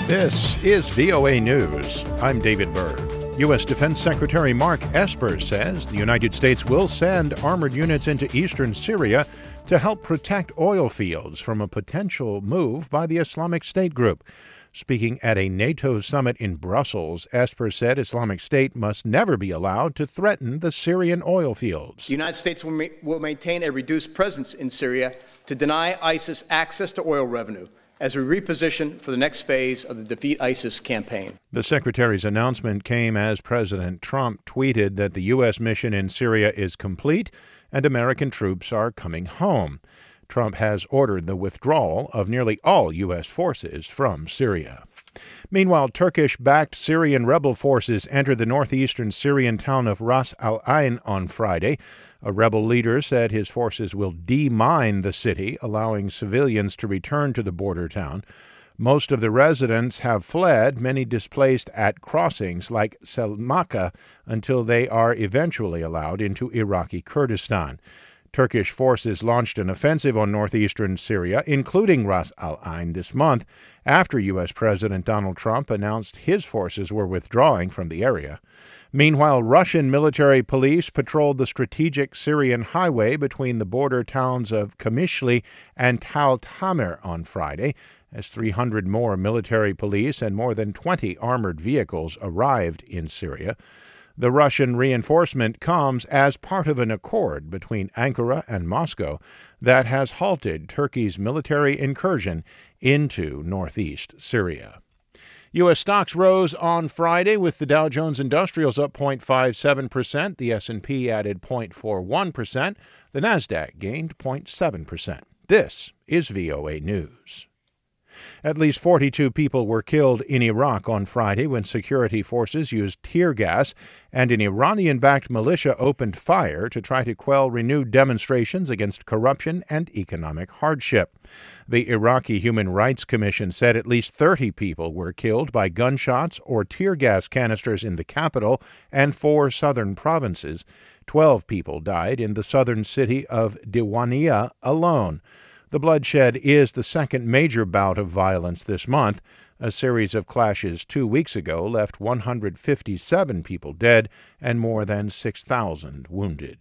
This is VOA News. I'm David Byrd. U.S. Defense Secretary Mark Esper says the United States will send armored units into eastern Syria to help protect oil fields from a potential move by the Islamic State group. Speaking at a NATO summit in Brussels, Esper said Islamic State must never be allowed to threaten the Syrian oil fields. The United States will maintain a reduced presence in Syria to deny ISIS access to oil revenue as we reposition for the next phase of the Defeat ISIS campaign. The secretary's announcement came as President Trump tweeted that the U.S. mission in Syria is complete and American troops are coming home. Trump has ordered the withdrawal of nearly all U.S. forces from Syria. Meanwhile, Turkish-backed Syrian rebel forces entered the northeastern Syrian town of Ras al-Ain on Friday. A rebel leader said his forces will demine the city, allowing civilians to return to the border town. Most of the residents have fled, many displaced at crossings like Selmaka, until they are eventually allowed into Iraqi Kurdistan. Turkish forces launched an offensive on northeastern Syria, including Ras al-Ain, this month, after U.S. President Donald Trump announced his forces were withdrawing from the area. Meanwhile, Russian military police patrolled the strategic Syrian highway between the border towns of Kamishli and Tal Tamir on Friday, as 300 more military police and more than 20 armored vehicles arrived in Syria. The Russian reinforcement comes as part of an accord between Ankara and Moscow that has halted Turkey's military incursion into northeast Syria. U.S. stocks rose on Friday with the Dow Jones Industrials up 0.57%, the S&P added 0.41%, the Nasdaq gained 0.7%. This is VOA News. At least 42 people were killed in Iraq on Friday when security forces used tear gas and an Iranian-backed militia opened fire to try to quell renewed demonstrations against corruption and economic hardship. The Iraqi Human Rights Commission said at least 30 people were killed by gunshots or tear gas canisters in the capital and 4 southern provinces. 12 people died in the southern city of Diwaniyah alone. The bloodshed is the second major bout of violence this month. A series of clashes 2 weeks ago left 157 people dead and more than 6,000 wounded.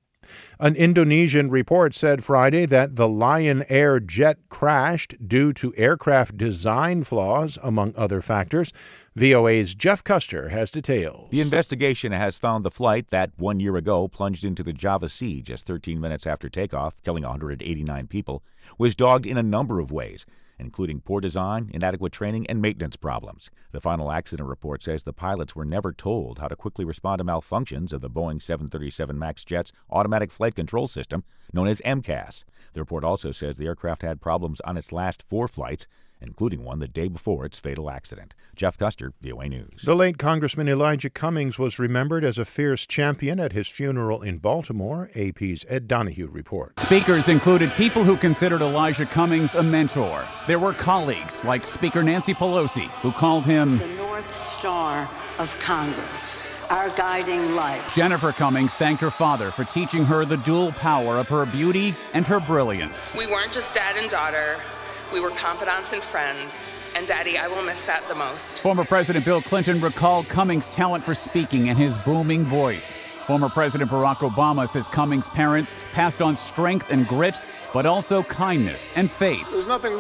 An Indonesian report said Friday that the Lion Air jet crashed due to aircraft design flaws, among other factors. VOA's Jeff Custer has details. The investigation has found the flight that 1 year ago plunged into the Java Sea just 13 minutes after takeoff, killing 189 people, was dogged in a number of ways, including poor design, inadequate training, and maintenance problems. The final accident report says the pilots were never told how to quickly respond to malfunctions of the Boeing 737 MAX jet's automatic flight control system, known as MCAS. The report also says the aircraft had problems on its last 4 flights, including one the day before its fatal accident. Jeff Custer, VOA News. The late Congressman Elijah Cummings was remembered as a fierce champion at his funeral in Baltimore. AP's Ed Donahue reports. Speakers included people who considered Elijah Cummings a mentor. There were colleagues like Speaker Nancy Pelosi, who called him the North Star of Congress, our guiding light. Jennifer Cummings thanked her father for teaching her the dual power of her beauty and her brilliance. We weren't just dad and daughter. We were confidants and friends, and Daddy, I will miss that the most. Former President Bill Clinton recalled Cummings' talent for speaking and his booming voice. Former President Barack Obama says Cummings' parents passed on strength and grit, but also kindness and faith. There's nothing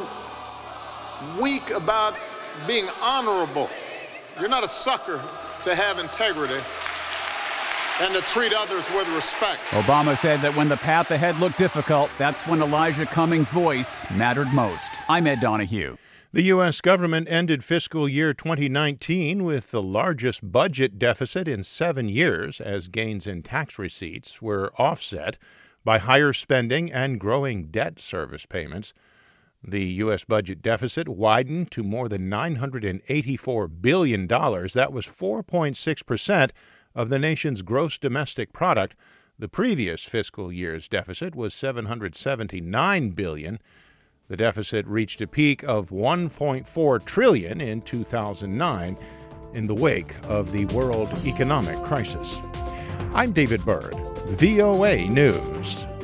weak about being honorable. You're not a sucker to have integrity and to treat others with respect. Obama said that when the path ahead looked difficult, that's when Elijah Cummings' voice mattered most. I'm Ed Donahue. The U.S. government ended fiscal year 2019 with the largest budget deficit in 7 years, as gains in tax receipts were offset by higher spending and growing debt service payments. The U.S. budget deficit widened to more than $984 billion. That was 4.6% of the nation's gross domestic product. The previous fiscal year's deficit was $779 billion. The deficit reached a peak of $1.4 trillion in 2009 in the wake of the world economic crisis. I'm David Byrd, VOA News.